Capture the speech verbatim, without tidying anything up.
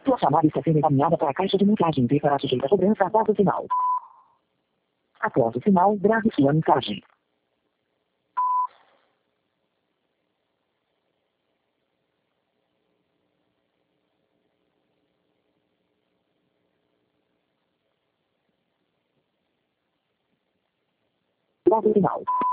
Sua chamada está sendo encaminhada para a caixa de mensagem e será sujeita a cobrança após o sinal. Após o sinal, grave sua mensagem. Após o sinal.